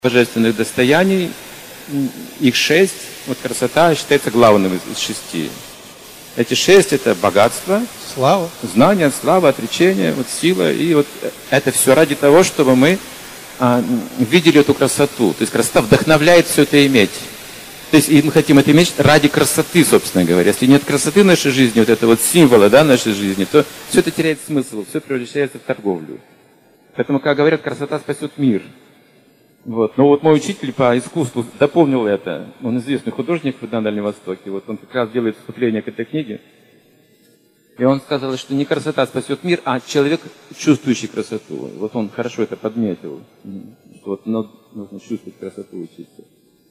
божественных достояний, их 6, вот красота считается главным из 6. Эти 6 это богатство, слава, знание, слава, отречение, вот сила, и вот это все ради того, чтобы мы видели эту красоту. То есть красота вдохновляет все это иметь. То есть и мы хотим это иметь ради красоты, собственно говоря. Если нет красоты в нашей жизни, вот это вот символа, да, нашей жизни, то все это теряет смысл, все превращается в торговлю. Поэтому, как говорят, красота спасет мир. Вот. Но вот мой учитель по искусству дополнил это. Он известный художник на Дальнем Востоке. Вот он как раз делает вступление к этой книге. И он сказал, что не красота спасет мир, а человек, чувствующий красоту. Вот он хорошо это подметил. Что вот нужно чувствовать красоту, учиться.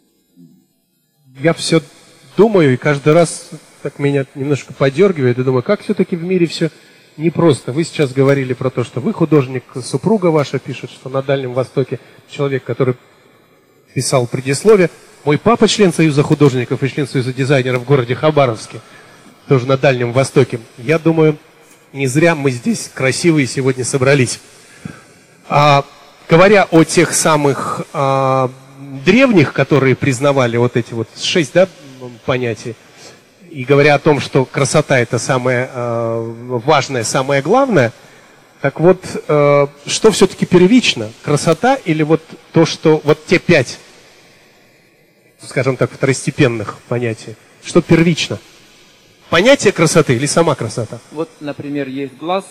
Я все думаю, и каждый раз так меня немножко подергивает, и думаю, как все-таки в мире все непросто. Вы сейчас говорили про то, что вы художник, супруга ваша пишет, что на Дальнем Востоке человек, который писал предисловие. Мой папа член Союза художников и член Союза дизайнеров в городе Хабаровске, тоже на Дальнем Востоке. Я думаю, не зря мы здесь красивые сегодня собрались. Говоря о тех самых древних, которые признавали вот эти вот 6, да, понятий, и говоря о том, что красота это самое важное, самое главное, так вот, что все-таки первично? Красота или вот то, что вот те 5, скажем так, второстепенных понятий, что первично? Понятие красоты или сама красота? Вот, например, есть глаз,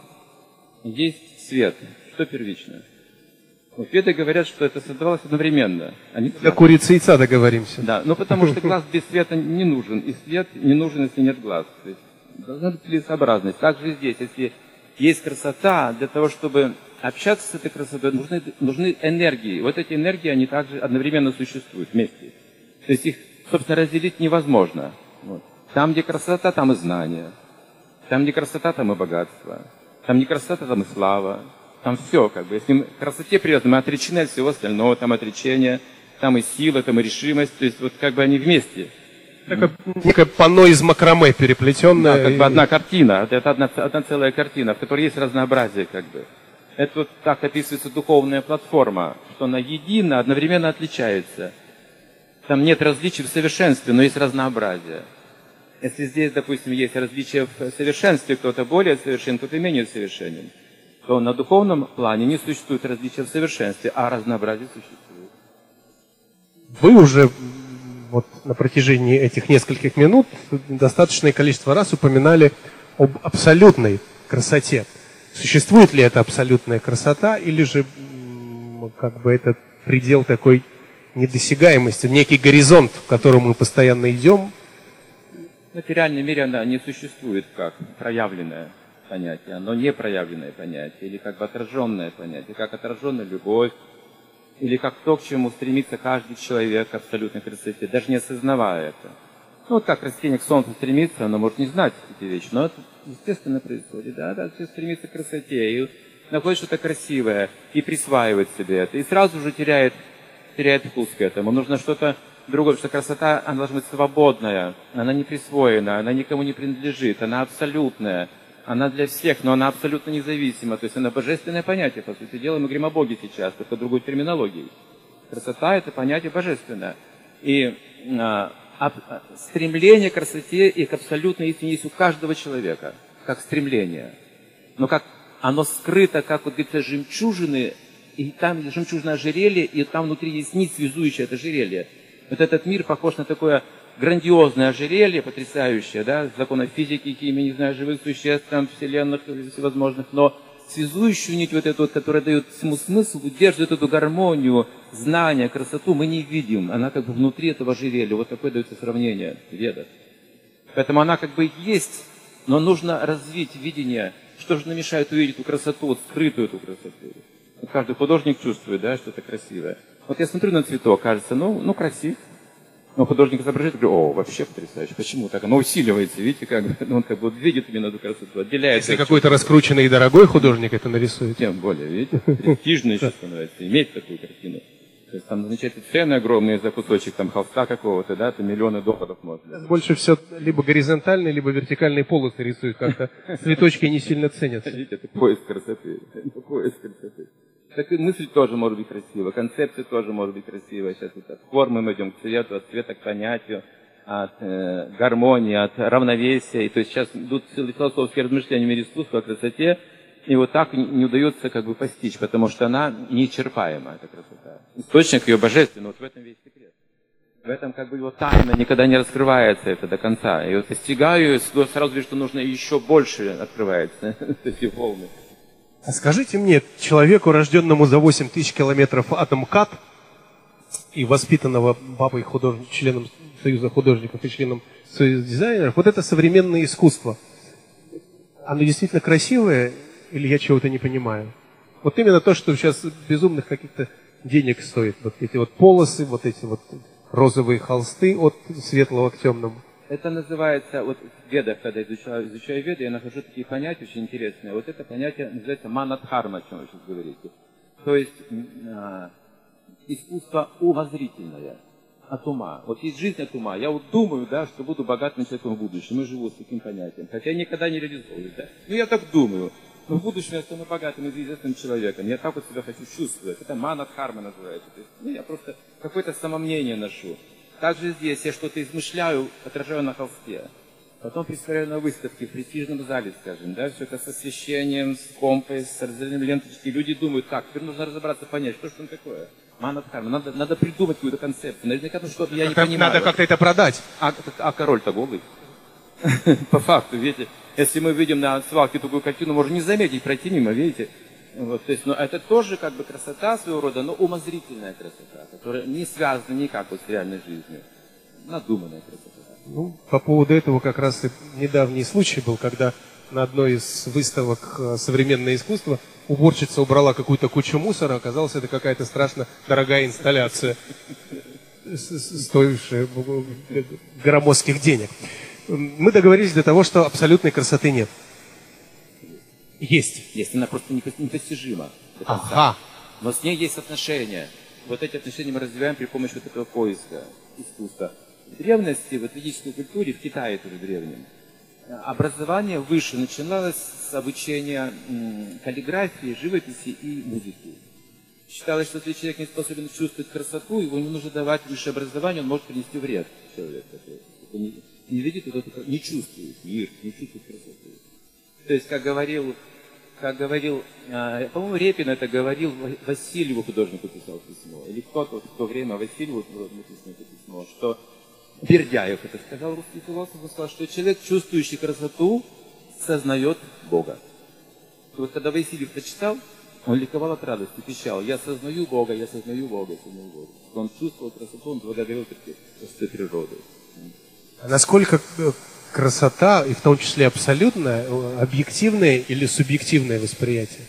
есть свет. Что первично? Вот веды говорят, что это создавалось одновременно. Для курицы и яйца договоримся. Да, но потому что глаз без света не нужен, и свет не нужен, если нет глаз. То есть должна быть целесообразность. Также здесь, если есть красота, для того, чтобы общаться с этой красотой, нужны энергии. Вот эти энергии, они также одновременно существуют вместе. То есть их, собственно, разделить невозможно. Вот. Там, где красота, там и знание. Там, где красота, там и богатство. Там, где красота, там и слава. Там все, как бы. Если мы к красоте привязаны, мы отречены от всего остального. Там отречение, там и сила, там и решимость. То есть вот как бы они вместе. Некое панно из макраме переплетенное. Да, как бы одна картина. Это одна целая картина, в которой есть разнообразие, как бы. Это вот так описывается духовная платформа, что она едина, одновременно отличается. Там нет различий в совершенстве, но есть разнообразие. Если здесь, допустим, есть различия в совершенстве, кто-то более совершен, кто-то менее совершенен, то на духовном плане не существует различия в совершенстве, а разнообразие существует. Вы уже вот на протяжении этих нескольких минут достаточное количество раз упоминали об абсолютной красоте. Существует ли эта абсолютная красота, или же как бы это предел такой недосягаемости, некий горизонт, к которому мы постоянно идем? В материальном мире она не существует как проявленное понятие, оно не проявленное понятие, или как бы отраженное понятие, как отраженная любовь, или как то, к чему стремится каждый человек к абсолютной красоте, даже не осознавая это. Ну, вот как растение к солнцу стремится, оно может не знать эти вещи, но это естественно происходит, да, все стремится к красоте, и находит что-то красивое, и присваивает себе это, и сразу же теряет вкус к этому. Нужно что-то другое, потому что красота, она должна быть свободная, она не присвоена, она никому не принадлежит, она абсолютная. Она для всех, но она абсолютно независима. То есть она божественное понятие, по сути дела. Мы говорим о Боге сейчас, только другой терминологией. Красота – это понятие божественное. И стремление к красоте и к абсолютной истине есть у каждого человека, как стремление. Но как оно скрыто, как вот говорится, жемчужины, и там жемчужное ожерелье, и там внутри есть нить, связующая это ожерелье. Вот этот мир похож на такое грандиозное ожерелье, потрясающее, да, законов физики, химии, не знаю, живых существ, там, вселенных всевозможных, но связующую нить вот эту, вот, которая дает всему смысл, удерживает эту гармонию, знания, красоту, мы не видим. Она как бы внутри этого ожерелья. Вот такое дается сравнение в Ведах. Поэтому она как бы есть, но нужно развить видение, что же нам мешает увидеть эту красоту, вот скрытую эту красоту. Вот каждый художник чувствует, да, что-то красивое. Вот я смотрю на цветок, кажется, ну красив. Но художник изображает, говорю, о, вообще потрясающе. Почему так? Оно усиливается, видите, как бы, он как бы видит именно эту красоту, отделяет. Если какой-то раскрученный и дорогой художник это нарисует. Тем более, видите, престижно еще становится, иметь такую картину. То есть там назначаются цены огромные за кусочек там холста какого-то, да, это миллионы долларов можно. Больше все либо горизонтальные, либо вертикальные полосы рисуют как-то. Цветочки не сильно ценятся. Видите, это поиск красоты. Поиск красоты. Так и мысль тоже может быть красивая, концепция тоже может быть красивая. Сейчас вот от формы мы идем к цвету, от цвета к понятию, от гармонии, от равновесия. И то есть сейчас идут философские размышления в мире искусства о красоте, и вот так не удается как бы постичь, потому что она неисчерпаема, эта красота. Источник ее божественный, вот в этом весь секрет. В этом как бы его тайна никогда не раскрывается это до конца. И вот постигаю, и сразу вижу, что нужно еще больше открывается эти волны. А скажите мне, человеку, рожденному за 8 тысяч километров от МКАД и воспитанного папой членом Союза художников и членом Союза дизайнеров, вот это современное искусство, оно действительно красивое или я чего-то не понимаю? Вот именно то, что сейчас безумных каких-то денег стоит. Вот эти вот полосы, вот эти вот розовые холсты от светлого к темному. Это называется, вот в Ведах, когда изучаю Веды, я нахожу такие понятия очень интересные. Вот это понятие называется манадхарма, о чем вы сейчас говорите. То есть искусство умозрительное, от ума. Вот есть жизнь от ума. Я вот думаю, да, что буду богатым человеком в будущем. И живу с таким понятием. Хотя я никогда не реализовываю. Да. Ну я так думаю. Но в будущем я стану богатым и известным человеком. Я так вот себя хочу чувствовать. Это манадхарма называется. То есть, я просто какое-то самомнение ношу. Также здесь я что-то измышляю, отражаю на холсте. Потом представляю на выставке в престижном зале, скажем, да, все это с освещением, с помпой, с разделением ленточки. Люди думают, так, теперь нужно разобраться, понять, что же там такое. Манадхарма. Надо придумать какую-то концепцию. Наверняка что-то я не понимаю. Надо как-то это продать. А король-то голый. По факту, видите, если мы видим на свалке такую картину, можно не заметить, пройти мимо, видите. Вот, то есть, но это тоже как бы красота своего рода, но умозрительная красота, которая не связана никак вот с реальной жизнью. Надуманная красота. Ну, по поводу этого как раз и недавний случай был, когда на одной из выставок «Современное искусство» уборщица убрала какую-то кучу мусора, оказалось, это какая-то страшно дорогая инсталляция, стоившая громоздких денег. Мы договорились до того, что абсолютной красоты нет. Есть. Есть, она просто непостижима до конца. Ага. Но с ней есть отношения. Вот эти отношения мы развиваем при помощи вот этого поиска искусства. В древности, в ведической культуре, в Китае тоже древнем, образование выше начиналось с обучения каллиграфии, живописи и музыки. Считалось, что если человек не способен чувствовать красоту, его не нужно давать высшее образование, он может принести вред человеку. Не видит, не чувствует мир, не чувствует красоту. То есть, как говорил, по-моему, Репин это говорил, Васильеву художнику писал письмо, или кто-то в то время Васильеву написано это письмо, что Бердяев это сказал, русский философ, сказал, что человек, чувствующий красоту, сознает Бога. И вот когда Васильев прочитал, он ликовал от радости, пищал: я сознаю Бога, я сознаю Бога, я сознаю Бога. Он чувствовал красоту, он благодарил красотой природы. А насколько красота, и в том числе абсолютное, объективное или субъективное восприятие?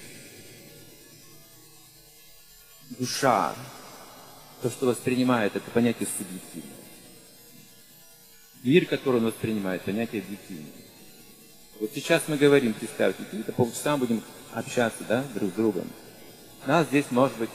Душа, то, что воспринимает, это понятие субъективное. Мир, который он воспринимает, понятие объективное. Вот сейчас мы говорим, представьте, какие-то полчаса будем общаться, да, друг с другом. Нас здесь может быть,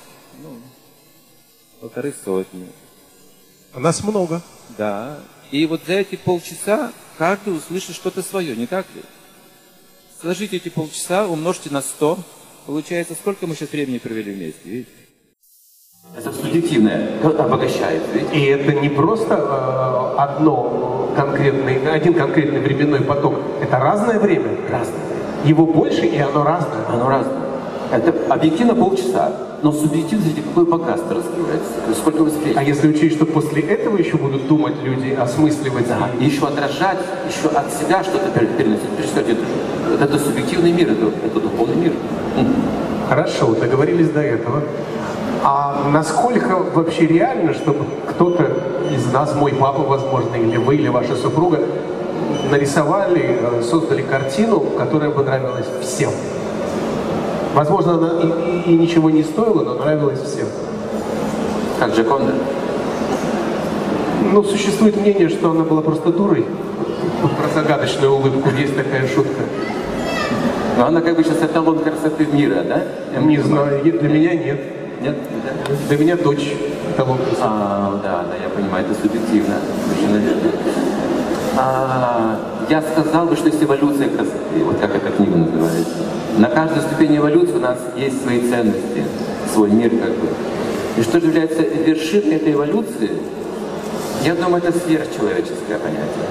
150. А нас много. Да. И вот за эти полчаса каждый услышит что-то свое, не так ли? Сложите эти полчаса, умножьте на 100. Получается, сколько мы сейчас времени провели вместе, видите? Это субъективное, обогащает, видите? И это не просто один конкретный временной поток. Это разное время. Разное. Его больше, и оно разное. Оно разное. Это объективно полчаса, но субъективно, смотрите, какое богатство раскрывается, сколько восприятий. А если учесть, что после этого еще будут думать люди, осмысливать, да, и еще отражать, еще от себя что-то переносить. Представьте, это субъективный мир, это духовный мир. Хорошо, договорились до этого. А насколько вообще реально, чтобы кто-то из нас, мой папа, возможно, или вы, или ваша супруга, нарисовали, создали картину, которая бы нравилась всем? Возможно, она и ничего не стоила, но нравилась всем. Как Джоконда? Ну, существует мнение, что она была просто дурой. Про загадочную улыбку есть такая шутка. Но она как бы сейчас эталон красоты мира, да? Не знаю, для меня нет. Нет? Для меня дочь эталон красоты. Да, я понимаю, это субъективно. Совершенно верно. Я сказал бы, что есть эволюция красоты, вот как эта книга называется. На каждой ступени эволюции у нас есть свои ценности. свой мир как бы. И что же является вершиной этой эволюции, я думаю, это сверхчеловеческое понятие.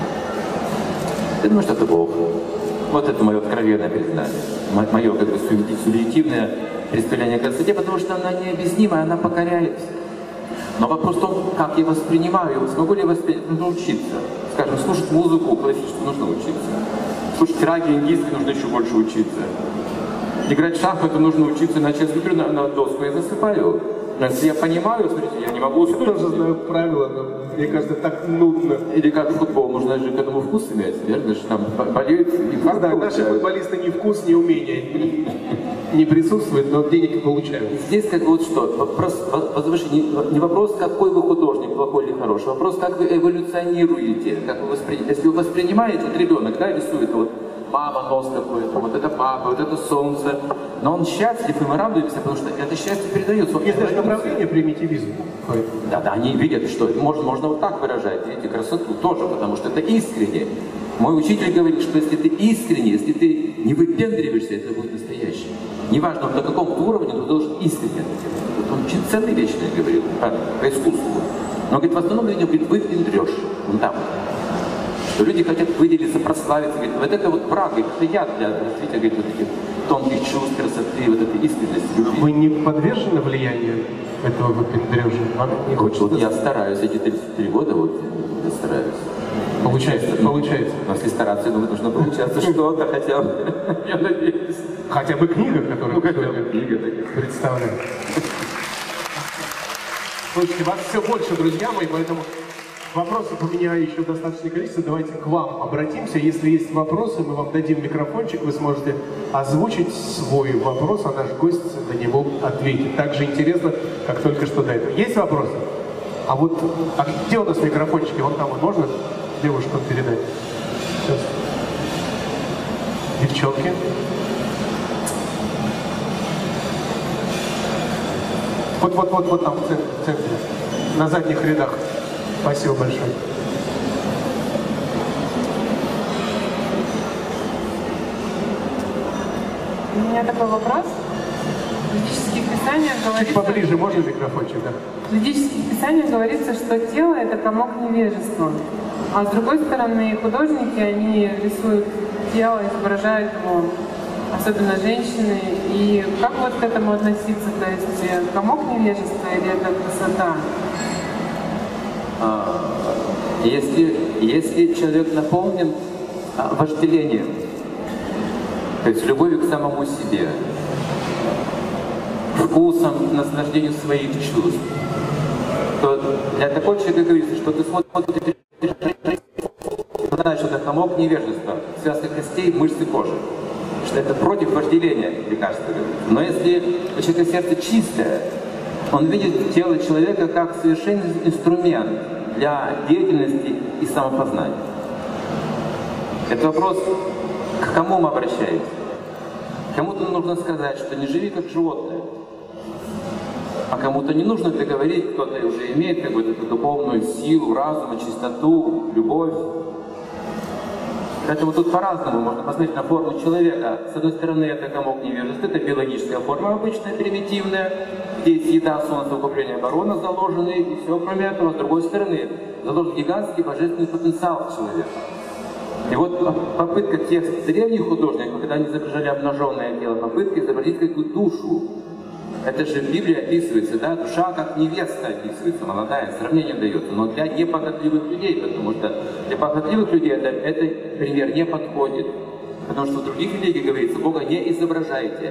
Я думаю, что это Бог. Вот это мое откровенное признание, мое как бы субъективное представление о красоте, потому что она необъяснимая, она покоряет. Но вопрос в том, как я воспринимаю, смогу ли я воспринять, нужно учиться. Скажем, слушать музыку классическую нужно учиться. Слушать раги индийский нужно еще больше учиться. Играть в шахматы нужно учиться, иначе я смотрю на доску и засыпаю. Но если я понимаю, смотрите, я не могу... Я тоже знаю правила, но мне кажется, так нудно. Или как в футбол, нужно же к этому вкус иметь, верно? Что там болеют и вкус да, наши футболисты ни вкус, ни умения не присутствуют, но денег получают. Здесь как вот что, вопрос, не вопрос, какой вы художник, плохой или хороший, вопрос, как вы эволюционируете, как вы воспринимаете. Если вы воспринимаете, вот ребенок, да, рисует, вот мама, нос какой-то, вот это папа, вот это солнце, но он счастлив, и мы радуемся, потому что это счастье передается. Есть даже направление примитивизма. Да, они видят, что можно вот так выражать, видите, красоту тоже, потому что это искренне. Мой учитель говорит, что если ты искренне, если ты не выпендриваешься, это будет настоящее. Неважно, на каком уровне, но ты должен искренне это делать. Вот он очень ценные вещи говорил по искусству. Но, говорит, в основном людям, говорит, выпендрешь, вон там. Что люди хотят выделиться, прославиться. Говорит, вот это вот брак, это яд для развития, говорит, вот таких тонких чувств, красоты, вот этой искренности, любви. Вы не подвержены влиянию этого выпендрежа? Вам не хочется? Вот я стараюсь, эти 33 года, вот я стараюсь. Получается. Но если стараться, думаю, должно получаться что-то хотя бы, я надеюсь. Хотя бы книга, которую хотя бы книга представляю. Слушайте, вас все больше, друзья мои, поэтому вопросов у меня еще достаточное количество. Давайте к вам обратимся. Если есть вопросы, мы вам дадим микрофончик, вы сможете озвучить свой вопрос, а наш гость на него ответит. Так же интересно, как только что до этого. Есть вопросы? А где у нас микрофончики? Вон там, можно девушкам передать? Сейчас. Девчонки. Вот там, в центре, на задних рядах. Спасибо большое. У меня такой вопрос. В ведических писаниях говорится... Чуть поближе, можно микрофончик, да? В ведических писаниях говорится, что тело — это комок невежества. А с другой стороны, художники, они рисуют тело, изображают его, особенно женщины. И как вот к этому относиться? То есть комок невежества или это красота? Если человек наполнен вожделением, то есть любовью к самому себе, вкусом, наслаждением своих чувств, то для такого человека говорится, что ты смотришь, знаешь, что это комок невежества, связка костей, мышцы кожи. Что это против вожделения, лекарства. Но если у человека сердце чистое, он видит тело человека как совершенный инструмент для деятельности и самопознания. Это вопрос, к кому мы обращаемся. Кому-то нужно сказать, что не живи как животное. А кому-то не нужно это говорить, кто-то уже имеет какую-то духовную силу, разум, чистоту, любовь. Поэтому тут по-разному можно посмотреть на форму человека. С одной стороны, это комок невежества, это биологическая форма обычная, примитивная, где есть еда, солнце, укрепление, оборона заложены, и все кроме этого. С другой стороны, заложен гигантский божественный потенциал человека. И вот попытка тех древних художников, когда они изображали обнаженное тело, попытка изобразить какую-то душу. Это же в Библии описывается, да, душа как невеста описывается, молодая, сравнение дается, но для непохотливых людей, потому что для похотливых людей этот пример не подходит. Потому что в других религиях говорится, Бога не изображайте.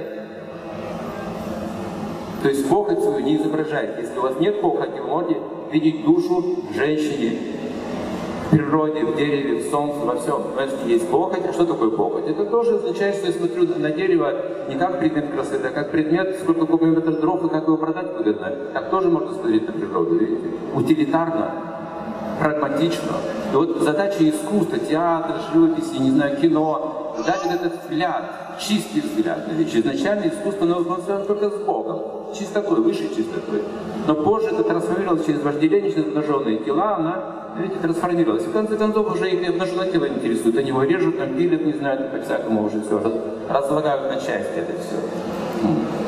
То есть похоть свою не изображайте. Если у вас нет похоти, вы можете видеть душу в женщине, в природе, в дереве, в солнце, во всем. Но если есть похоть, а что такое похоть? Это тоже означает, что я смотрю на дерево не как предмет красоты, а как предмет, сколько кубометров дров и как его продать выгодно. Так тоже можно смотреть на природу, видите? Утилитарно, прагматично. И вот задача искусства, театра, живописи, не знаю, кино, дать вот этот взгляд, чистый взгляд на вещи. Изначально искусство, оно связано только с Богом, чистотой, высшей чистотой. Но позже это трансформировалось через вожделение, через обнаженные тела, она, видите, трансформировалась. И в конце концов уже их обнаженное тело интересует. Они его режут, там пилят, не знаю, по-всякому уже все, разлагают на части это все.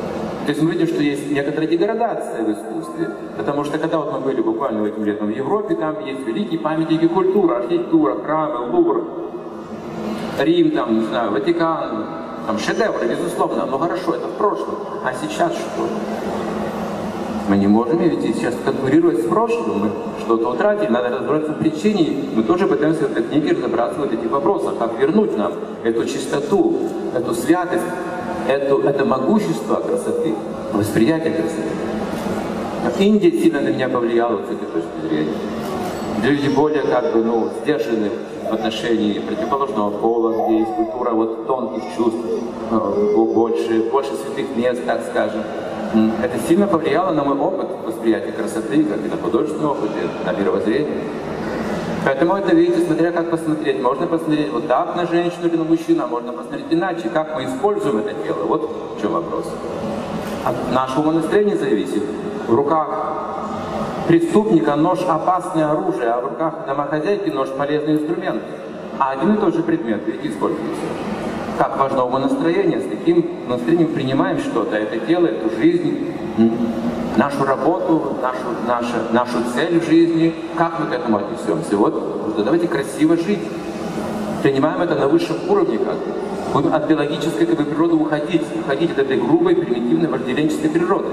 То есть мы видим, что есть некоторая деградация в искусстве. Потому что когда вот мы были буквально этим летом в Европе, там есть великие памятники культуры, архитектура, храмы, Лувр, Рим, там, не знаю, Ватикан, там шедевры, безусловно, но хорошо, это в прошлом. А сейчас что? Мы не можем ведь сейчас конкурировать с прошлым, мы что-то утратили, надо разобраться в причине. Мы тоже пытаемся в этой книге разобраться в этих вопросах, как вернуть нам эту чистоту, эту святость, это могущество красоты, восприятие красоты. Индия сильно на меня повлияла вот с этой точки зрения. Люди более сдержаны в отношении противоположного пола, где есть культура вот тонких чувств, больше святых мест, так скажем. Это сильно повлияло на мой опыт восприятия красоты, как и на художественный опыт, и на мировоззрение. Поэтому это, видите, смотря как посмотреть. Можно посмотреть вот так на женщину или на мужчину, а можно посмотреть иначе, как мы используем это тело. Вот в чем вопрос. От нашего умонастроения зависит. В руках преступника нож – опасное оружие, а в руках домохозяйки нож – полезный инструмент. А один и тот же предмет, видите, используется. Как важно умонастроение, с таким настроением принимаем что-то, это тело, эту жизнь, нашу работу, нашу цель в жизни, как мы к этому отнесемся. Вот давайте красиво жить. Принимаем это на высшем уровне, будем от биологической природы уходить от этой грубой, примитивной, вожделенческой природы.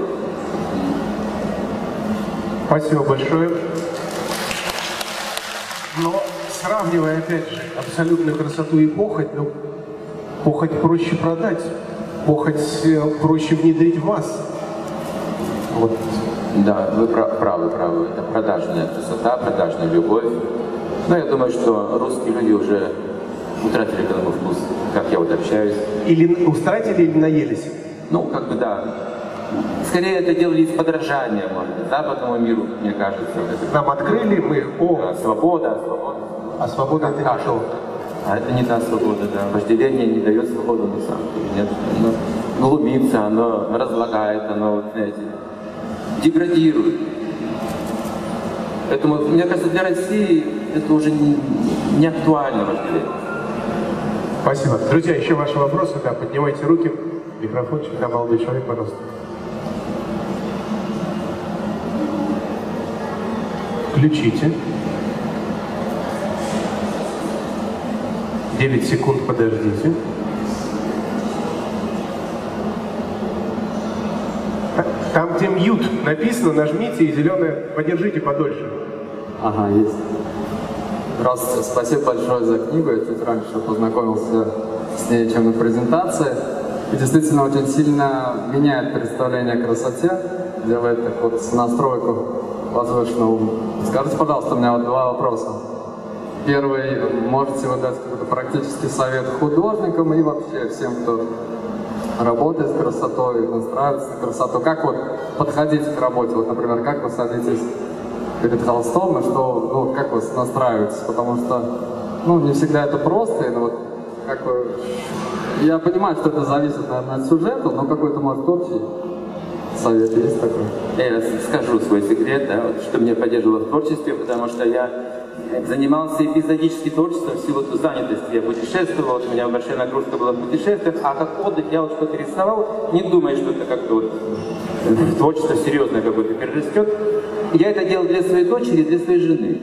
Спасибо большое. Но сравнивая, опять же, абсолютную красоту и похоть, похоть проще продать, похоть проще внедрить в массы. Вот. Да, вы правы. Это продажная красота, продажная любовь. Но я думаю, что русские люди уже утратили к этому вкус, как я вот общаюсь. Или утратили, или наелись? Да. Скорее это делали из подражания, может быть, западному миру, мне кажется. Нам открыли, мы свобода. А свобода это не то. А это не та свобода, да. Вожделение не дает свободу на самом деле. Нет. Оно глумится, оно разлагает, оно, знаете, деградирует. Поэтому, мне кажется, для России это уже не актуально вожделение. Спасибо. Друзья, еще ваши вопросы, да, поднимайте руки. Микрофончик, да, молодой человек, пожалуйста. Включите. 9 секунд, подождите. Там, где мьют написано, нажмите и зеленое подержите подольше. Ага, есть. Здравствуйте, спасибо большое за книгу. Я чуть раньше познакомился с ней, чем на презентации. И действительно очень сильно меняет представление о красоте, делает так вот настройку возвышенного ума. Скажите, пожалуйста, у меня вот два вопроса. Первый, можете вы дать какой-то практический совет художникам и вообще всем, кто работает с красотой, настраивается на красоту? Как вот подходить к работе? Вот, например, как вы садитесь перед холстом и что, как вы настраиваетесь? Потому что, не всегда это просто, и вот как вы... Я понимаю, что это зависит, наверное, от сюжета, но какой-то, может, общий совет есть такой? Я скажу свой секрет, да, вот, что меня поддерживало в творчестве, потому что я занимался эпизодически творчеством в силу занятости. Я путешествовал, у меня большая нагрузка была в путешествиях, а как отдых я вот что-то рисовал, не думая, что это как-то вот творчество серьезное какое-то перерастет. Я это делал для своей дочери и для своей жены.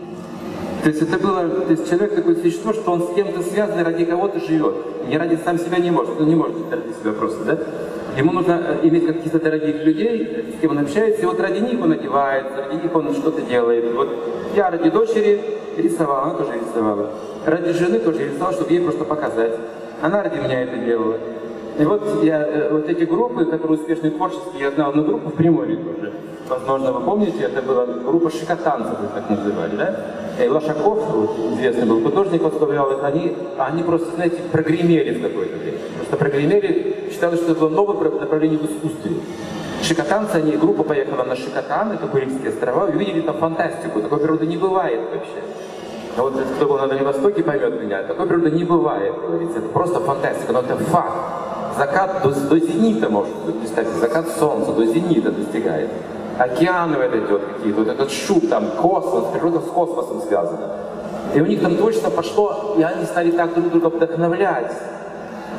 То есть это было, человек такое существо, что он с кем-то связан и ради кого-то живет. Не ради сам себя не может, он не может ради себя просто, да? Ему нужно иметь каких-то дорогих людей, с кем он общается, и вот ради них он одевается, ради них он что-то делает. Вот я ради дочери рисовал, она тоже рисовала. Ради жены тоже рисовал, чтобы ей просто показать. Она ради меня это делала. И вот вот эти группы, которые успешные творческие, я знал одну группу в Приморье тоже. Возможно, вы помните, это была группа шикотанцев, так называли, да? И Лошаков, известный был художник, возглавлял их, они просто, знаете, прогремели в какое-то время. Просто прогремели, считалось, что это было новое направление в искусстве. Шикотанцы, группа поехала на Шикотан, это Курильские острова, и увидели там фантастику, такой природы не бывает вообще. А вот кто был на Дальнем Востоке, поймет меня, такой природы не бывает, говорится, это просто фантастика, но это факт. Закат до зенита может быть, представьте, закат солнца до зенита достигает. Океаны в это идет какие-то, вот этот шум, там, космос, природа с космосом связана. И у них там творчество пошло, и они стали так друг друга вдохновлять.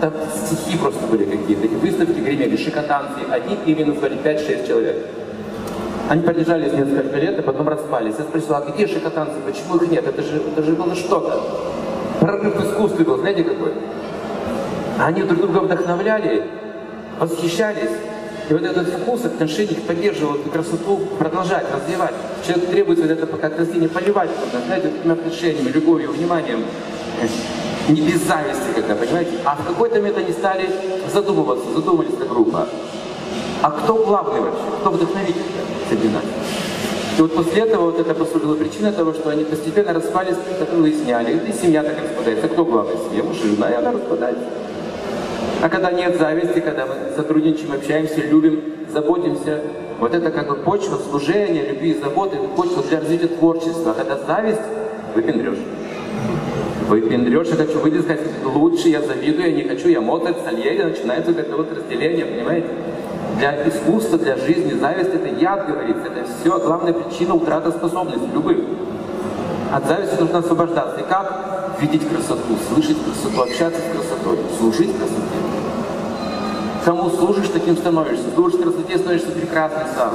там стихи просто были какие-то. И выставки гремели, шикотанцы. Одни именно назвали 5-6 человек. Они продержались несколько лет, а потом распались. Я спросил, а где шикотанцы? Почему их нет? Это же было что-то. Прорыв в искусстве был, знаете какой? Они друг друга вдохновляли, восхищались. И вот этот вкус, отношение поддерживал эту красоту, продолжать, развивать. Человеку требуется вот это пока растение поливать, знаете, этими отношениями, любовью, вниманием. Не без зависти, когда, понимаете? А в какой-то момент они стали задумались эта группа. А кто главный вообще? Кто вдохновитель среди нас? И вот после этого вот это послужило причиной того, что они постепенно распались, как выясняли. И семья так распадается. Кто главный в семье? Муж и жена, и она распадается. А когда нет зависти, когда мы сотрудничаем, общаемся, любим, заботимся, вот это как бы почва служения, любви и заботы, почва для развития творчества. А когда зависть, выпендрешь. Выпендрешь, я хочу выйти и сказать, лучше, я завидую, я не хочу, я Моцарт, Сальери, начинается вот это вот разделение, понимаете? Для искусства, для жизни зависть это яд, говорится, это все главная причина утраты способностей, любых. От зависти нужно освобождаться. И как? Видеть красоту, слышать красоту, общаться с красотой, служить красоте. Кому служишь, таким становишься. Служишь красоте, становишься прекрасным сам.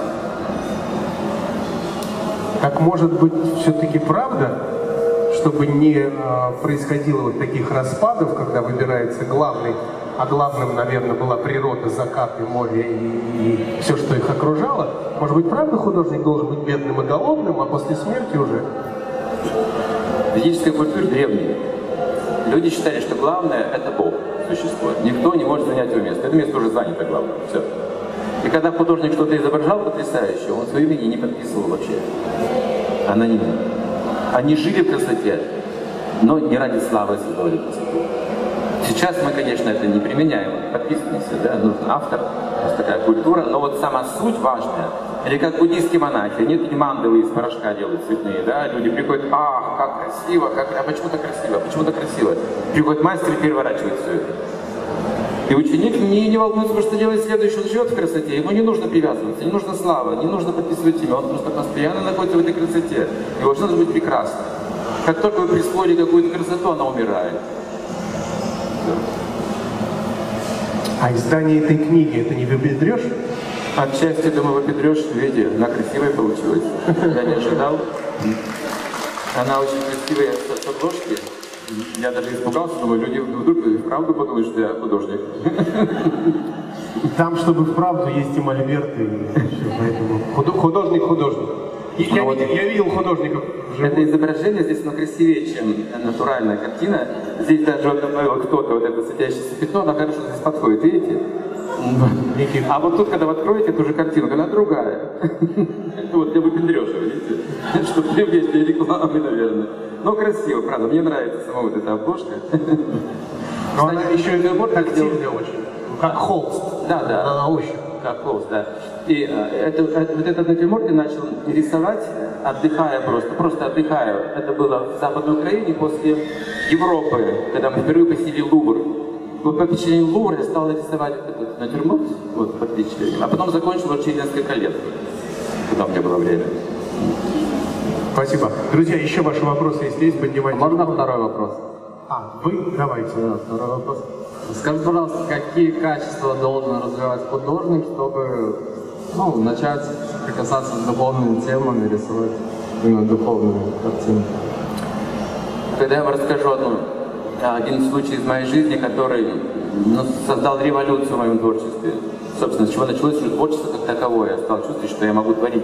Так может быть все-таки правда, чтобы не происходило вот таких распадов, когда выбирается главный, а главным, наверное, была природа, закаты, море и все, что их окружало. Может быть, правда художник должен быть бедным и голодным, а после смерти уже? В физической культуре древней люди считали, что главное – это Бог, существо. Никто не может занять его место. Это место уже занято главное. Все. И когда художник что-то изображал потрясающее, он свое имя не подписывал вообще. Анонимно. Они жили в красоте, но не ради славы создавали красоту. Сейчас мы, конечно, это не применяем, подписываемся, да, нужен автор, у нас такая культура, но вот сама суть важная. Или как буддийские монахи, они эти мандалы из порошка делают цветные, да, люди приходят, ах, как красиво, а почему так красиво, почему так красиво? Приходит мастер и переворачивает все это. И ученик не волнуется, что делает следующее, он живет в красоте, ему не нужно привязываться, не нужна слава, не нужно подписывать имя, он просто постоянно находится в этой красоте. Его жизнь должна быть прекрасна. Как только вы присвоили какую-то красоту, она умирает. А издание этой книги это не выпендрешь? Отчасти, думаю, выпендрешь, видите, она красивая получилась. Я не ожидал. Она очень красивая с обложки. Я даже испугался, думаю, люди вдруг и вправду подумают, что я художник. Там, чтобы вправду, есть и мольберт, и все, поэтому художник. Я видел художников. Это изображение здесь красивее, чем натуральная картина. Здесь даже вот добавил кто-то вот это светящееся пятно, она хорошо здесь подходит, видите? А вот тут, когда вы откроете эту же картинку, она другая. Вот для выпендреша, видите? Чтобы привлечь для рекламы, наверное. Но красиво, правда, мне нравится сама вот эта обложка. Но она еще и тактильная очень, как холст. Да. На ощупь. Как холст, да. И вот этот натюрморт я начал рисовать, отдыхая просто отдыхая. Это было в Западной Украине после Европы, когда мы впервые посетили Лувр. Вот по впечатлению Лувра я стал рисовать этот натюрморт, вот по впечатлениям, а потом закончил через несколько лет, когда у меня было время. Спасибо. Друзья, еще ваши вопросы, если есть, поднимайте. Можно второй вопрос? Вы давайте. Да, второй вопрос. Скажите, пожалуйста, какие качества должен развивать художник, чтобы начать прикасаться с духовными темами, рисовать именно духовные картины? Когда я вам расскажу один случай из моей жизни, который создал революцию в моем творчестве. Собственно, с чего началось творчество как таковое. Я стал чувствовать, что я могу творить.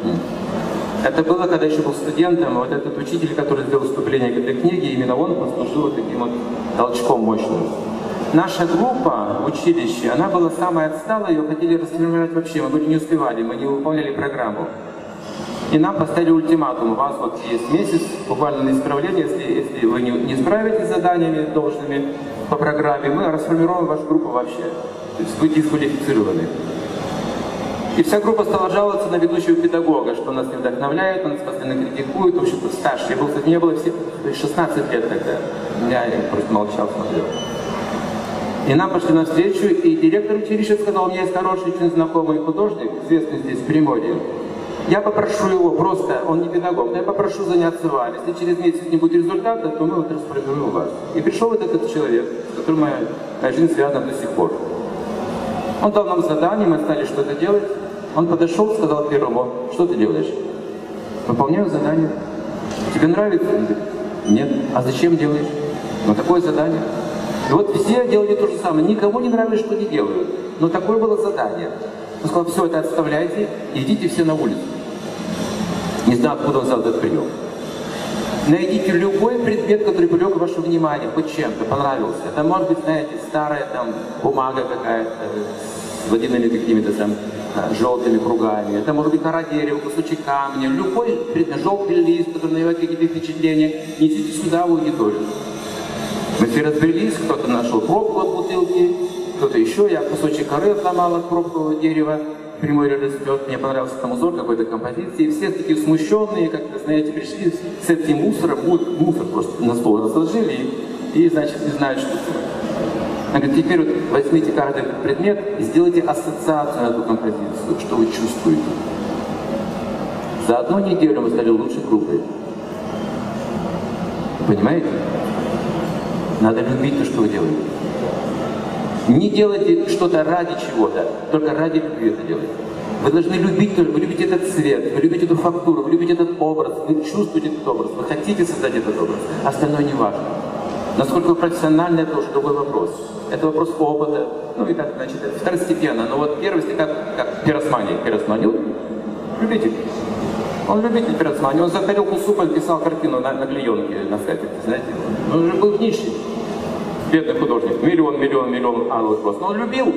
Это было, когда еще был студентом, вот этот учитель, который сделал вступление к этой книге, именно он послужил таким вот толчком мощным. Наша группа в училище, она была самая отсталая, ее хотели расформировать вообще, мы не успевали, мы не выполняли программу. И нам поставили ультиматум, у вас вот есть месяц буквально на исправление, если вы не справитесь с заданиями должными по программе, мы расформируем вашу группу вообще. То есть вы дисквалифицированы. И вся группа стала жаловаться на ведущего педагога, что нас не вдохновляет, он нас постоянно критикует, в общем-то старше. Мне было 16 лет тогда, я просто молчал, смотрел. И нам пошли навстречу, и директор училища сказал, у меня есть хороший, очень знакомый художник, известный здесь в Приморье. Я попрошу его просто, он не педагог, но я попрошу заняться вами. Если через месяц не будет результата, то мы вот расформируем вас. И пришел вот этот человек, с которым моя жизнь связана до сих пор. Он дал нам задание, мы стали что-то делать. Он подошел, сказал первому: что ты делаешь? Выполняю задание. Тебе нравится? Он говорит: нет. А зачем делаешь? Ну такое задание. И вот все делали то же самое. Никому не нравилось, что не делают. Но такое было задание. Он сказал: все это отставляйте, идите все на улицу. Не знаю, откуда он взял этот прием. Найдите любой предмет, который привлек ваше внимание, хоть чем-то понравился. Это может быть, знаете, старая там бумага какая-то с водяными какими-то там желтыми кругами. Это может быть кора дерева, кусочек камня, любой предмет, желтый лист, который навевает какие-то впечатления. Несите сюда в аудиторию. Мы все разбрелись, кто-то нашел пробку от бутылки, кто-то еще, я кусочек коры отломал от пробкового дерева. Прямой растет, мне понравился там узор какой-то композиции, и все такие смущенные, как-то, знаете, пришли с этим мусором, мусор просто на стол разложили, и значит, не знают, что делать. Она говорит: теперь вот возьмите каждый предмет и сделайте ассоциацию на эту композицию, что вы чувствуете. За одну неделю мы стали лучшей группой. Понимаете? Надо любить то, что вы делаете. Не делайте что-то ради чего-то, только ради любви это делайте. Вы должны любить, вы любите этот цвет, вы любите эту фактуру, вы любите этот образ, вы чувствуете этот образ, вы хотите создать этот образ. Остальное не важно. Насколько вы профессиональны, это уже другой вопрос. Это вопрос опыта, ну и так, значит, это второстепенно. Но вот первый, как пиросмания. Вот, любитель. Он любитель пиросмании. Он за тарелку супа писал картину на клеенке, на скатерти, знаете. Он уже был нищий. Бедный художник. Миллион, алых роз. Но он любил.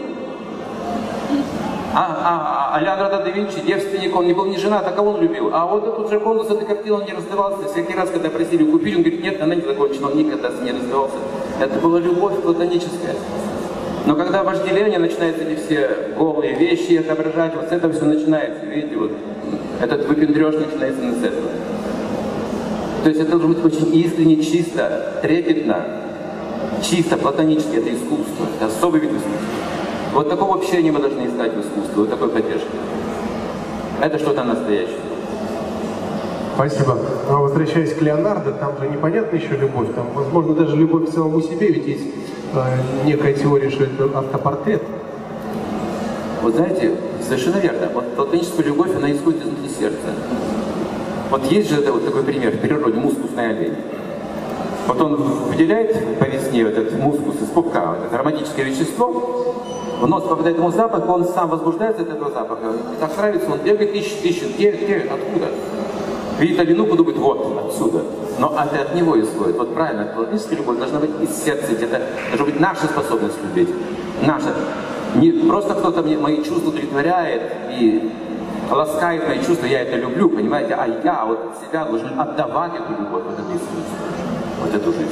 А Леонардо да Винчи, девственник, он не был не женат, а кого он любил? А вот этот Джаконда с этой картиной он не расставался. Всякий раз, когда просили купить, он говорит: нет, она не закончена, он никогда с ней не расставался. Это была любовь платоническая. Но когда вожделение начинается, эти все голые вещи отображать, вот с этого все начинается. Видите, вот этот выпендреж начинается с этого. То есть это должно быть очень искренне, чисто, трепетно, чисто, платонически. Это искусство, это особый вид искусства. Вот такого общения мы должны искать в искусстве, вот такой поддержки. Это что-то настоящее. Спасибо. Но возвращаясь к Леонардо, там же непонятна еще любовь. Там, возможно, даже любовь к самому себе, ведь есть некая теория, что это автопортрет. Вот знаете, совершенно верно. Вот платоническая любовь, она исходит изнутри сердца. Вот есть же вот такой пример в природе: мускусный олень. Вот он выделяет по весне вот этот мускус из пупка, вот это ароматическое вещество, в нос попадает ему запах, он сам возбуждается от этого запаха. И так нравится, он бегает, ищет, где, откуда. Видит оленуху, думает: вот, отсюда. Но это от него исходит. Вот правильно, платоническая любовь должна быть из сердца, это должна быть наша способность любить. Наша. Не просто кто-то мои чувства удовлетворяет и ласкает мои чувства, я это люблю, понимаете, а я вот себя должен отдавать эту любовь, вот это искусство, вот эту жизнь.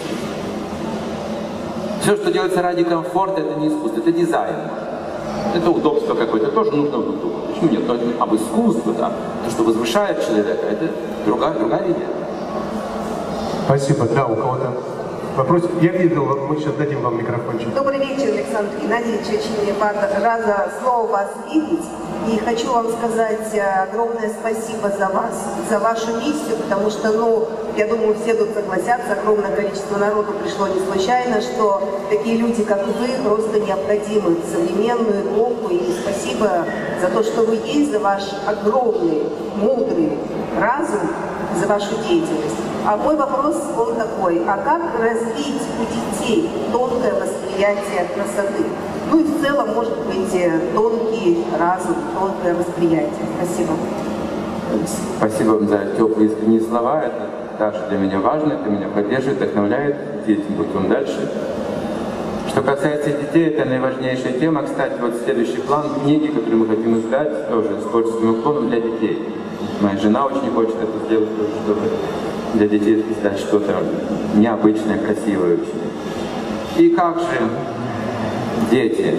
Все, что делается ради комфорта, это не искусство, это дизайн. Это удобство какое-то, тоже нужно удобство. Почему нет? Но об искусстве, да, то, что возвышает человека, это другая линия. Спасибо. Да, у кого-то вопрос? Я видел, мы сейчас дадим вам микрофончик. Добрый вечер, Александр Геннадьевич. Очень мне рада снова вас видеть. И хочу вам сказать огромное спасибо за вас, за вашу миссию, потому что, я думаю, все тут согласятся, огромное количество народу пришло не случайно, что такие люди, как вы, просто необходимы в современную эпоху. И спасибо за то, что вы есть, за ваш огромный, мудрый разум, за вашу деятельность. А мой вопрос, он такой: а как развить у детей тонкое восприятие красоты? Ну и в целом, может быть, тонкий разум, тонкое восприятие. Спасибо. Спасибо вам за теплые искренние слова. Это также для меня важно, это меня поддерживает, вдохновляет идти этим путем дальше. Что касается детей, это наиважнейшая тема. Кстати, вот следующий план книги, который мы хотим издать, тоже с творческим уклоном для детей. Моя жена очень хочет это сделать, чтобы для детей издать что-то необычное, красивое очень. И как же дети?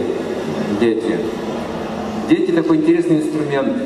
Дети такой интересный инструмент.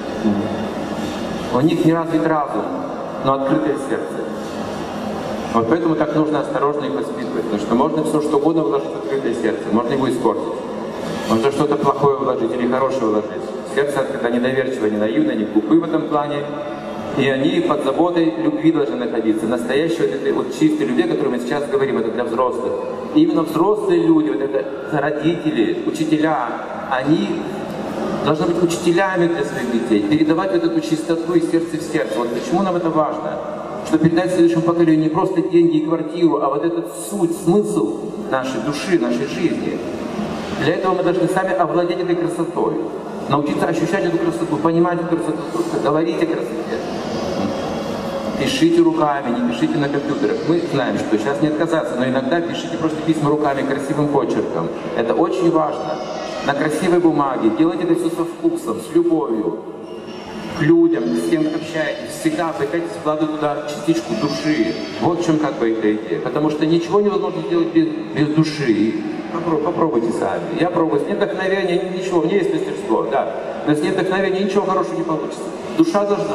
У них не развит разум, но открытое сердце. Вот поэтому так нужно осторожно их воспитывать, потому что можно все что угодно вложить в открытое сердце, можно его испортить. Можно что-то плохое вложить или хорошее вложить. сердце, когда недоверчиво, не наивно, не глупы в этом плане. И они под заботой любви должны находиться. Настоящей вот этой вот чистой любви, о которой мы сейчас говорим, это для взрослых. И именно взрослые люди, вот это родители, учителя, они должны быть учителями для своих детей, передавать вот эту чистоту из сердца в сердце. Вот почему нам это важно? Чтобы передать следующему поколению не просто деньги и квартиру, а вот этот суть, смысл нашей души, нашей жизни. Для этого мы должны сами овладеть этой красотой, научиться ощущать эту красоту, понимать эту красоту, говорить о красоте. Пишите руками, не пишите на компьютерах. Мы знаем, что сейчас не отказаться, но иногда пишите просто письма руками, красивым почерком. Это очень важно. На красивой бумаге. Делайте это все со вкусом, с любовью. К людям, с кем общаетесь. Всегда пытайтесь вкладывать туда частичку души. Вот в чем как бы эта идея. Потому что ничего невозможно сделать без души. Попробуйте сами. Я пробую. С вдохновения ничего. У меня есть мастерство, да. Но с вдохновения ничего хорошего не получится. Душа должна.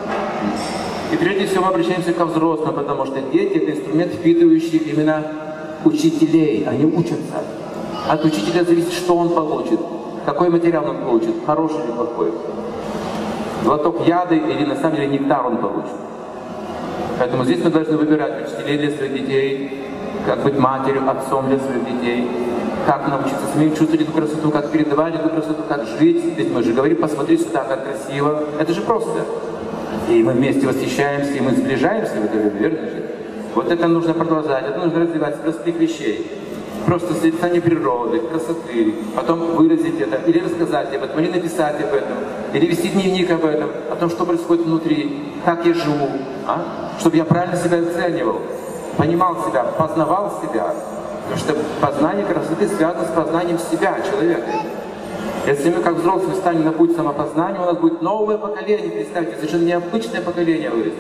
И прежде всего мы обращаемся ко взрослым, потому что дети — это инструмент, впитывающий именно учителей. Они учатся. От учителя зависит, что он получит, какой материал он получит, хороший или плохой. Глоток яда или на самом деле нектар он получит. Поэтому здесь мы должны выбирать учителей для своих детей, как быть матерью, отцом для своих детей, как научиться самим чувствовать эту красоту, как передавать эту красоту, как жить. Ведь мы же говорим, посмотри сюда, как красиво. Это же просто. И мы вместе восхищаемся, и мы сближаемся в этой любви, верно же? Вот это нужно продолжать, это нужно развивать с простых вещей. Просто созерцание природы, красоты, потом выразить это, или рассказать об этом, или написать об этом, или вести дневник об этом, о том, что происходит внутри, как я живу, чтобы я правильно себя оценивал, понимал себя, познавал себя. Потому что познание красоты связано с познанием себя, человека. Если мы как взрослые встанем на путь самопознания, у нас будет новое поколение, представьте, совершенно необычное поколение вырастет.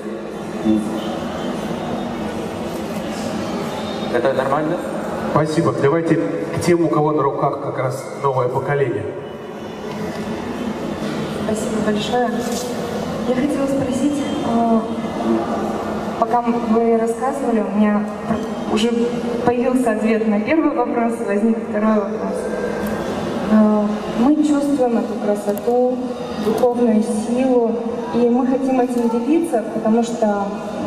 Это нормально? Спасибо. Давайте к тем, у кого на руках как раз новое поколение. Спасибо большое. Я хотела спросить, пока вы рассказывали, у меня уже появился ответ на первый вопрос, возник второй вопрос. Мы чувствуем эту красоту, духовную силу, и мы хотим этим делиться, потому что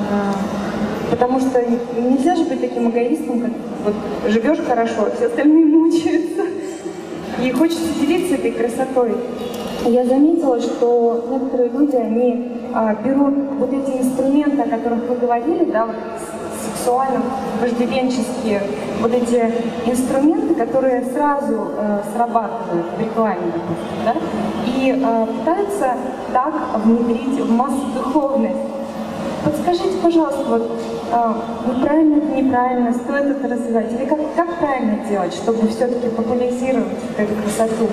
нельзя же быть таким эгоистом, как вот живешь хорошо, а все остальные мучаются. И хочется делиться этой красотой. Я заметила, что некоторые люди, они берут вот эти инструменты, о которых вы говорили, да, вот сексуально-вожделенческие, вот эти инструменты, которые сразу срабатывают в рекламе, допустим, да, и пытаются так внедрить в массу духовность. Подскажите, пожалуйста, вот правильно это, неправильно, стоит это развивать? Или как правильно делать, чтобы все-таки популяризировать эту красоту?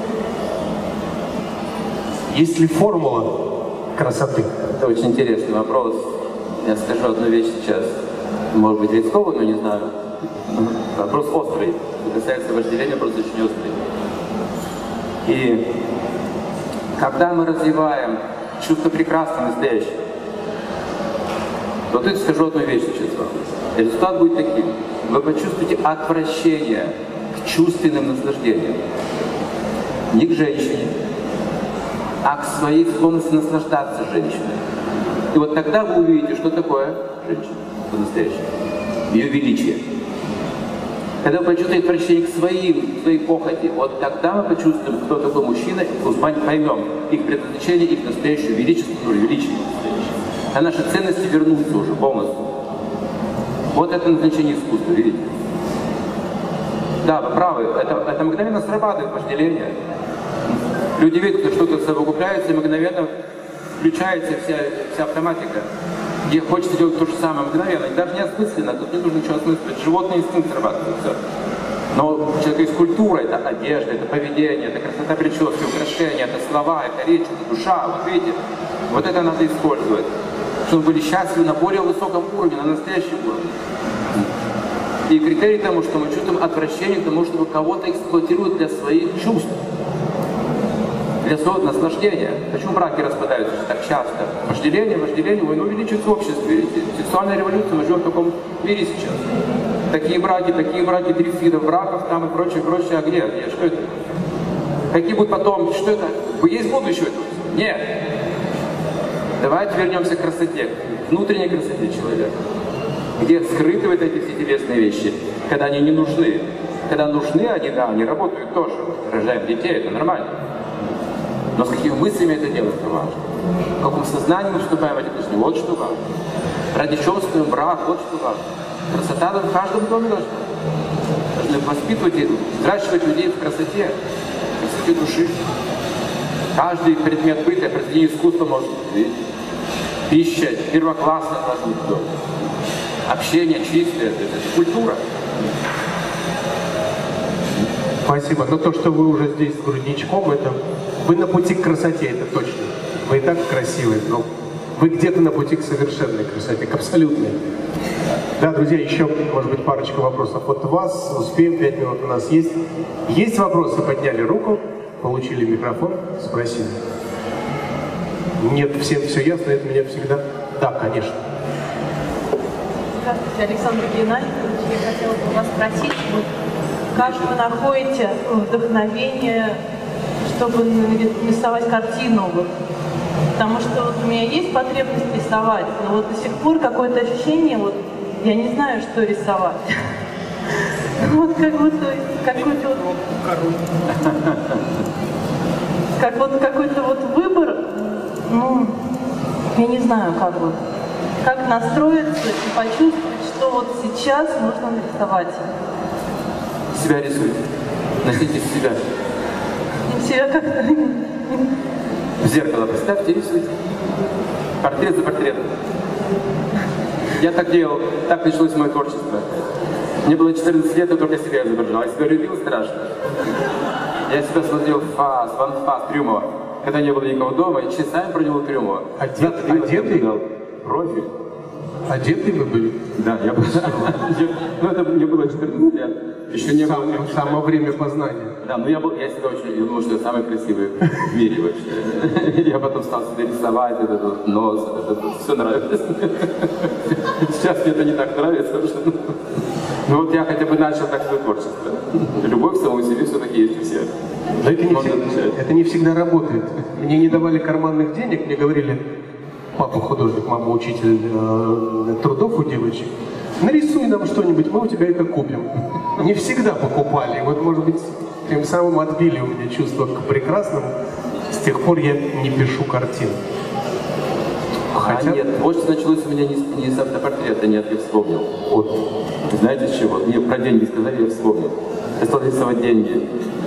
Есть ли формула красоты? Это очень интересный вопрос. Я скажу одну вещь сейчас. Может быть, рисковый, но не знаю. Вопрос острый. Что касается вожделения, вопрос очень острый. И когда мы развиваем чувство прекрасного, настоящего, вот я скажу одну вещь сейчас вам. Результат будет таким. Вы почувствуете отвращение к чувственным наслаждениям. Не к женщине, а к своей склонности наслаждаться женщиной. И вот тогда вы увидите, что такое женщина по-настоящему. Ее величие. Когда вы почувствуете отвращение к своей похоти, вот тогда мы почувствуем, кто такой мужчина, и поймем их предназначение, их настоящее величество, величие. А наши ценности вернутся уже полностью. Вот это назначение искусства, видите? Да, вы правы, это мгновенно срабатывает вожделение. Люди видят, что что-то совокупляется, и мгновенно включается вся автоматика. Где хочется делать то же самое мгновенно. И даже не осмысленно, тут не нужно ничего осмысливать. Животный инстинкт срабатывает, все. Но у человека есть культура, это одежда, это поведение, это красота прически, украшения, это слова, это речь, это душа. Вот видите, вот это надо использовать. Чтобы были счастливы на более высоком уровне, на настоящем уровне. И критерий тому, что мы чувствуем отвращение к тому, чтобы кого-то эксплуатируют для своих чувств. Для своего наслаждения. Почему браки распадаются так часто? Вожделение, войну увеличивается в обществе. Видите? Сексуальная революция, мы живем в таком мире сейчас. Такие браки, 30 видов браков, там и прочее, а где? Что это? Какие будут потомки? Что это? Есть будущее тут? Нет. Давайте вернемся к красоте, к внутренней красоте человека. Где скрыты вот эти все телесные вещи, когда они не нужны. Когда нужны они, да, они работают тоже. Рожаем детей, это нормально. Но с какими мыслями это делать, это важно. В каком сознании мы вступаем в эти отношения, вот что важно. Ради чего строим брак, вот что важно. Красота в каждом доме должна. Должны воспитывать и взращивать людей в красоте души. Каждый предмет быта, произведение искусства может быть. Пища первоклассная должна быть в доме. Общение чистое, это культура. Спасибо. Но то, что вы уже здесь с грудничком, это вы на пути к красоте, это точно. Вы и так красивые, но вы где-то на пути к совершенной красоте, к абсолютной. Да, друзья, еще, может быть, парочка вопросов от вас. Успеем, 5 минут у нас есть. Есть вопросы? Подняли руку, получили микрофон, спросили. Нет, всем все ясно, это меня всегда... Да, конечно. Здравствуйте, Александр Геннадьевич. Я хотела бы вас спросить, как вы находите вдохновение, чтобы нарисовать картину? Потому что вот у меня есть потребность рисовать, но вот до сих пор какое-то ощущение, вот я не знаю, что рисовать. Вот как будто какой-то какой-то вот выбор, ну, я не знаю, как настроиться и почувствовать, что вот сейчас нужно нарисовать. Себя рисуйте. Начните с себя. Себя как-то... В зеркало представьте, рисуйте. Портрет за портретом. Я так делал, так началось мое творчество. Мне было 14 лет, я только себя изображал. Я себя любил страшно. Я себя смотрел в фас, Трюмова. Когда не было никого дома, и часами про него Трюмова. Одетый? Профиль. Одетый вы были? Да, я был. Ну, это мне было 14 лет. Еще не было. Самое время познания. Да, но я себя очень, я думал, что я самый красивый в мире вообще. Я потом стал себе рисовать этот вот нос, все нравилось. Сейчас мне это не так нравится уже. Ну вот я хотя бы начал так свое творчество. Любовь к самому себе все-таки есть у всех. Но это не всегда работает. Мне не давали карманных денег, мне говорили, папа художник, мама учитель трудов у девочек, нарисуй нам что-нибудь, мы у тебя это купим. Не всегда покупали. Вот, может быть, тем самым отбили у меня чувство к прекрасному. С тех пор я не пишу картин. Хотя... нет, творчество началось у меня не с автопортрета, нет, я вспомнил. Вот. Знаете с чего? Мне про деньги сказали, я вспомнил. Я стал рисовать деньги.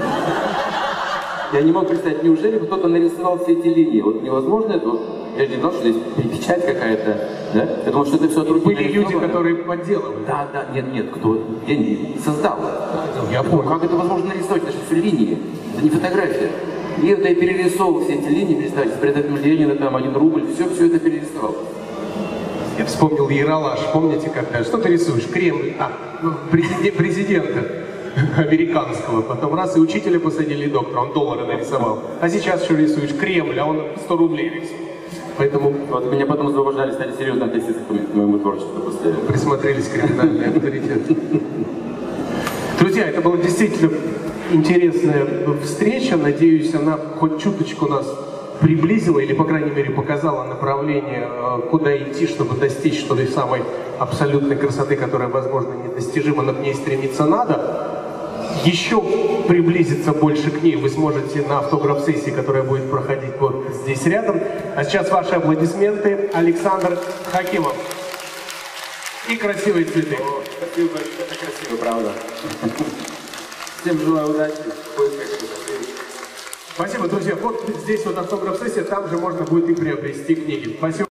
Я не мог представить, неужели кто-то нарисовал все эти линии? Вот невозможно это? Я не знал, что здесь печать какая-то, да? Я думал, что это все от руки. Были люди, которые подделывали. Да, нет, кто деньги создал. Я понял. Как это возможно нарисовать? Это же все линии, это не фотография. И вот я перерисовал все эти линии, представьте, с предметом Ленина, там, 1 рубль, все это перерисовал. Я вспомнил Ералаш, помните, когда? Что ты рисуешь? Кремль, президента американского. Потом раз и учителя посадили, и доктора, он доллары нарисовал. А сейчас что рисуешь? Кремль, а он 100 рублей рисует. Поэтому... Вот меня потом зауважали, стали серьезно относиться к моему творчеству после... Присмотрелись к криминальной авторитету. Друзья, это была действительно интересная встреча. Надеюсь, она хоть чуточку нас приблизила или, по крайней мере, показала направление, куда идти, чтобы достичь той самой абсолютной красоты, которая, возможно, недостижима, но к ней стремиться надо. Еще приблизиться больше к ней вы сможете на автограф-сессии, которая будет проходить вот здесь рядом. А сейчас ваши аплодисменты. Александр Хакимов. И красивые цветы. Спасибо большое, это красиво, правда. Всем желаю удачи. Спасибо, друзья. Вот здесь вот автограф-сессия, там же можно будет и приобрести книги. Спасибо.